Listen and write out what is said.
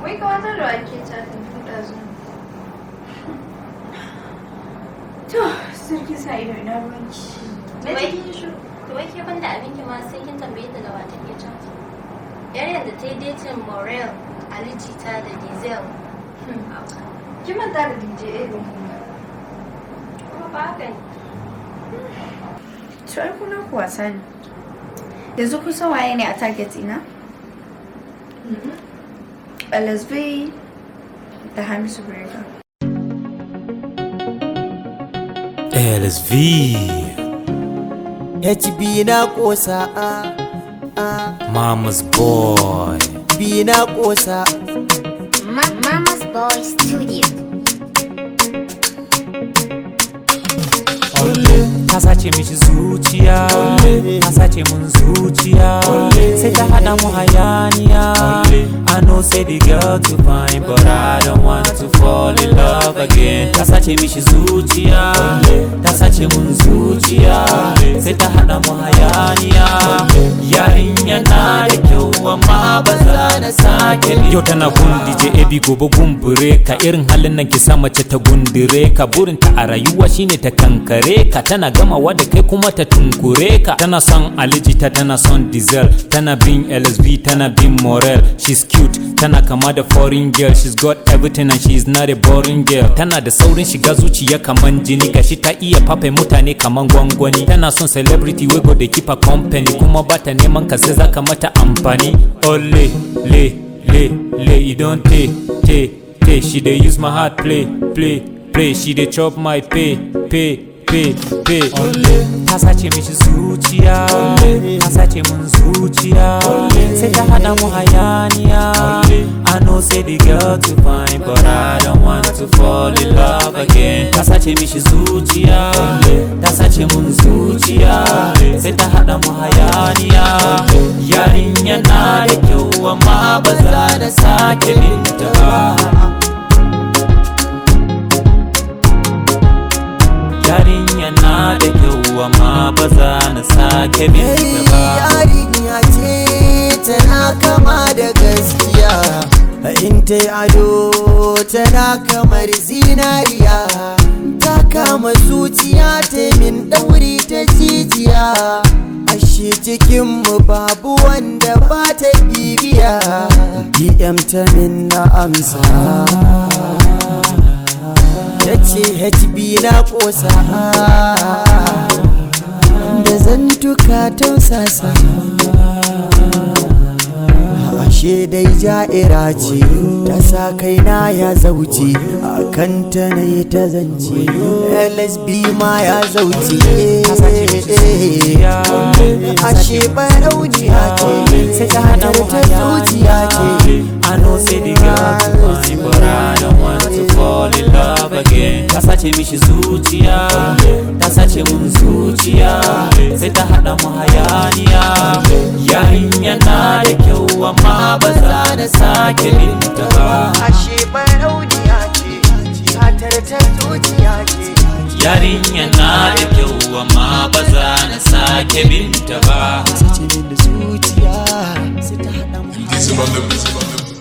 Wai kawatar da ake chatting tun ɗazu. To, sarki sa ido ina ruwanki. Na cikin shi. To wai ke banda abinki ma sai kin tambaye ta da wa take chat. Yar yanda ta yi dating Morel, Ali Jita da Diesel. Kin manta da DJ Ego. Kuma ba haka ne. To ai kuna ku wasa ne. Yanzu kusan waye ne a target ina? LSV da Hamisu Brega. LSV HB na kosa Mama's boy B na kosa Mama's Boy Studio. ta sace mishi zuciya, ta sace mun zuciya, sai ta hada mu hayaniya. I know say the girl too fine, but I don't want to fall in love again. Ta sace mishi zuciya, ta sace mun zuciya, sai ta hada mu hayaniya. Yarinya na da kyau amma ba za na sake. Yau tana gun DJ Ebi, gobe gumbure ka, irin halin nan ki sa mace ta gundure ka. Burinta a rayuwa shine ta kankare ka, tana gamawa da kai kuma ta tunkure ka. Tana son Ali Jita, tana son Diesel, tana bin LSV, tana bin Morel. She's cute, tana kama da foreign girl. She's got everything and she's not a boring girl. Tana da saurin shiga zuciya kaman jini, gashi ta iya fafe mutane kaman gwangwani. Tana son celebrity wey go dey keep her company, kuma bata neman ka sai zaka mata amfani. Ole, le, you don't take. She dey use my heart play. She dey chop my pay. Ta sace mishi zuciya, ta sace mun zuciya, sai ta hada mu hayaniya. I know say the girl too fine, but I don't want to fall in love again. Ta sace mishi zuciya, ta sace mun zuciya, sai ta hada mu hayaniya. Yarinya na da kyau amma ba za da sake binta ba. Yarinya na da kyau amma ba za na sake binta ba. Yarinya ce tana kama da gaskiya, in ta yi ado tana kamar zinariya. Ta kama zuciya ta min ɗauri ta jijiya, ashe cikinmu babu wanda ba ta bibiya. DM ta min na amsa, tace HB na kosa, da zantuka tausasa. Ashe dai ja'ira ce, ta sa kaina ya zauce, akan ta na yi ta zance. LSB ma ya zauce, ashe barauniya ce, sai ta hana ta zuciya ce. I know say the girl too fine, but I don't want to fall in love again. Ta sace mishi zuciya, ta sace mun zuciya, sai ta hada mu hayaniya. Yarinya na da kyau amma ba za na sake binta ba. Ashe barauniya ce, satar ta zuciya ce. Yarinya na da kyau amma ba za na sake binta ba. Sace min da zuciya, sai ta hada mu hayaniya.